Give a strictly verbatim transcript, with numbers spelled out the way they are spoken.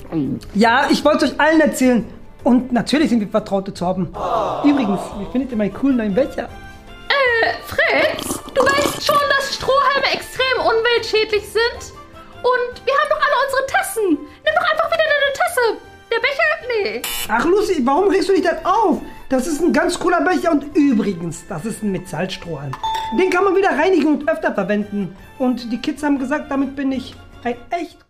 Ja, ich wollte es euch allen erzählen. Und natürlich sind wir Vertraute zu haben. Übrigens, wie findet ihr meinen coolen neuen Becher? Äh, Fritz, du weißt schon, dass Strohhalme extrem umweltschädlich sind? Und wir haben doch alle unsere Tassen. Nimm doch einfach wieder deine Tasse. Der Becher? Nee. Ach Lucy, warum regst du dich dann auf? Das ist ein ganz cooler Becher und übrigens, das ist ein Metallstrohhalm. Den kann man wieder reinigen und öfter verwenden. Und die Kids haben gesagt, damit bin ich ein echt